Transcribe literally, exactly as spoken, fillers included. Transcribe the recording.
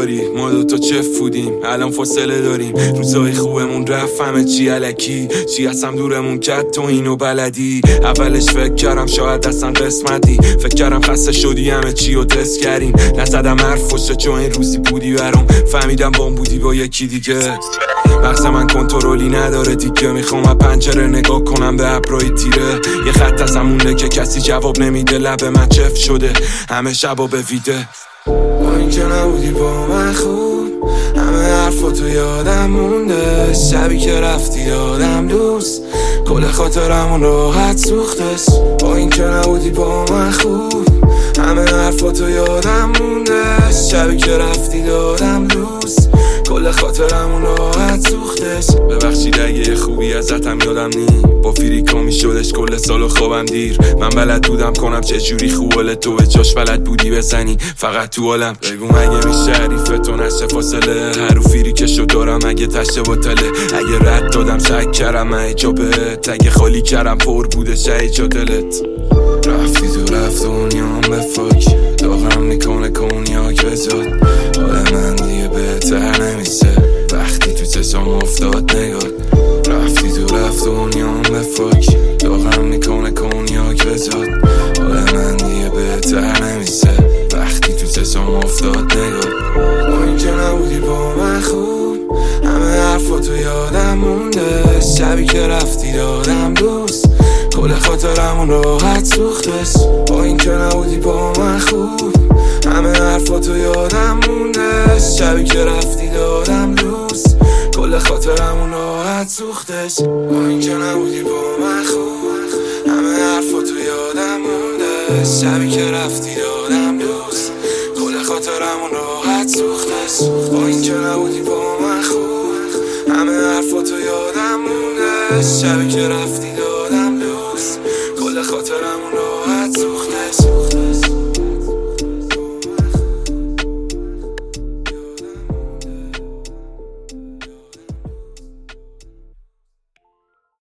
داری، ما دوتا چف بودیم الان فاصله داریم. روزای خوبمون رفت همه چی علکی، چی هستم دورمون کرد تو اینو بلدی. اولش فکر کردم شاید اصلا قسمتی، فکر کردم خسته شدی همه چی رو تست کردیم. نزدم حرف واسه چون این روزی بودی برام، فهمیدم بام بودی با یکی دیگه. مغز من کنترلی نداره دیگه، میخوام از پنجره نگاه کنم به ابرای تیره. یه خط ازم مونده که کسی جواب نمیده، لب من چف شده همه شبا به ویده. با این که نبودی با من خوب، همه حرفاتو یادم مونده. شبی که رفتی یادم دوست، کل خاطرمون راحت سوختش. با این که نبودی با من خوب، همه حرفاتو یادم مونده. شبی که رفتی یادم دوست، کل خاطرمون راحت سوختش. ببخشید اگه خوبی ازتم یادم نی، با فریکا میشدش کل سال خوابم دیر. من بلد بودم کنم چجوری خوباله تو به جاش بلد بودی بزنی فقط تو حالم. بگو مگه میشه حریف تو نشه فاصله، هر فریکشو دارم اگه تشه باطله. اگه رد دادم شک کردم من اجابت، اگه خالی کردم پر بوده شه جا دلت. رفتی تو رفت دنیام به فاک، داغم میکنه کنیاک بزاد. حال من دیگه بهتر نمیشه وقتی تو چشم افتاد نگات. رفتی تو رفت دنیام به فاک، داغم میکنه کنیاک بزاد. حال من دیگه بهتر نمیشه وقتی تو چشم افتاد نگات. با این که نبودی با من خوب، همه حرفاتو یادم مونده. شبی که رفتی یادم دوست، کل خاطرمون راحت سوختش. با این که نبودی با من خوب، همه حرفاتو یادم مونده. شبی که رفتی یادم دوست، کل خاطرمون راحت سوختش. با این که نبودی با من خوب، همه حرفاتو یادم مونده. شبی که رفتی یادم دوست، کل خاطرمون راحت سوختش. با این که نبودی با من خوب، همه حرفاتو یادم مونده. شبی که رفتی یادم دوست، کل خاطرمون راحت سوختش.